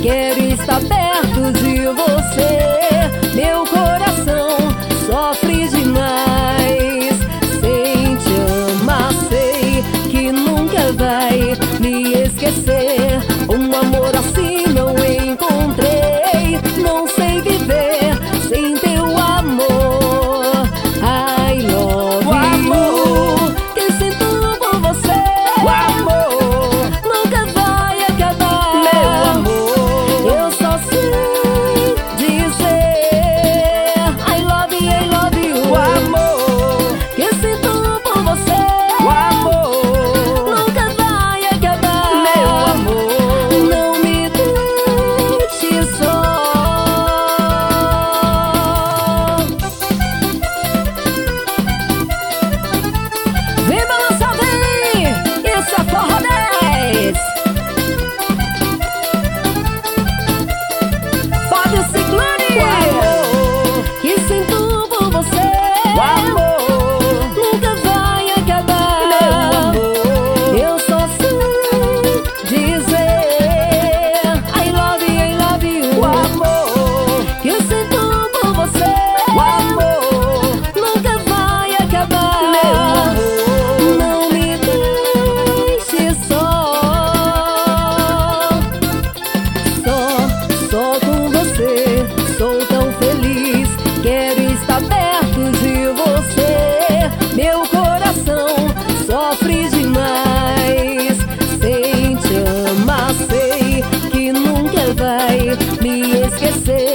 quero estar perto de você. Meu coração sofre demais sem te amar, sei que nunca vai me esquecer. Um amor assim não encontrei, não sei viver sem teu amor. I love you, que sinto por você. O amor Nunca vai acabar, meu amor. eu só sei dizer I love you, O amor, que sinto por você. o amor, Nunca vai acabar, meu amor. não me deixe só. Vem balançar, vem, isso é Forró 10. Fábio Ciclone, O amor, que sinto por você. o amor, Nunca vai acabar, meu amor. eu só sei dizer I love you, O amor, que eu sinto por você. o amor, Nunca vai acabar, meu amor. não me deixe só. Só com você sou tão feliz. Quero estar perto de você. Meu coração sofre demais sem te amar, sei que nunca vai me esquecer.